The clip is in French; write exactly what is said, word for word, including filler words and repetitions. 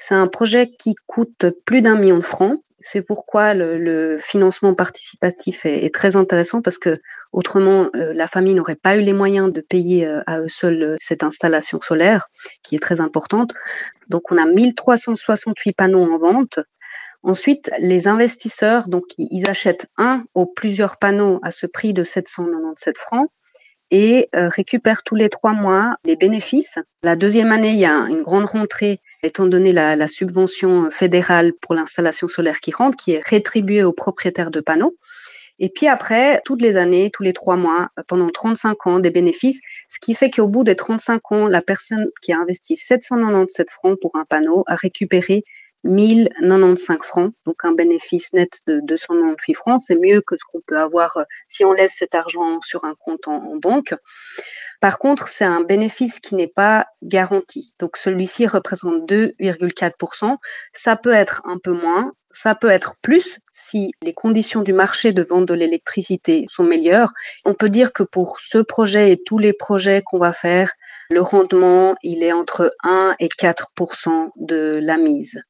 C'est un projet qui coûte plus d'un million de francs. C'est pourquoi le le financement participatif est est très intéressant parce qu'autrement, heu, la famille n'aurait pas eu les moyens de payer, heu, à eux seuls, heu, cette installation solaire qui est très importante. Donc on a mille trois cent soixante-huit panneaux en vente. Ensuite, les investisseurs, donc ils ils achètent un ou plusieurs panneaux à ce prix de sept cent quatre-vingt-dix-sept francs et heu, récupèrent tous les trois mois les bénéfices. La deuxième année, il y a une grande rentrée étant donné la la subvention, heu, fédérale pour l'installation solaire qui rentre, qui est rétribuée aux propriétaires de panneaux et puis après, toutes les années, tous les trois mois, heu, pendant trente-cinq ans, des bénéfices. Ce qui fait qu'au bout des trente-cinq ans, la personne qui a investi sept cent quatre-vingt-dix-sept francs pour un panneau a récupéré mille quatre-vingt-quinze francs, donc un bénéfice net de deux cent quatre-vingt-dix-huit francs. C'est mieux que ce qu'on peut avoir, heu, si on laisse cet argent sur un compte en en banque. Par contre, c'est un bénéfice qui n'est pas garanti. Donc celui-ci représente deux virgule quatre pour cent. Ça peut être un peu moins, ça peut être plus si les conditions du marché de vente de l'électricité sont meilleures. On peut dire que pour ce projet et tous les projets qu'on va faire, le rendement, il est entre un et quatre pour cent de la mise.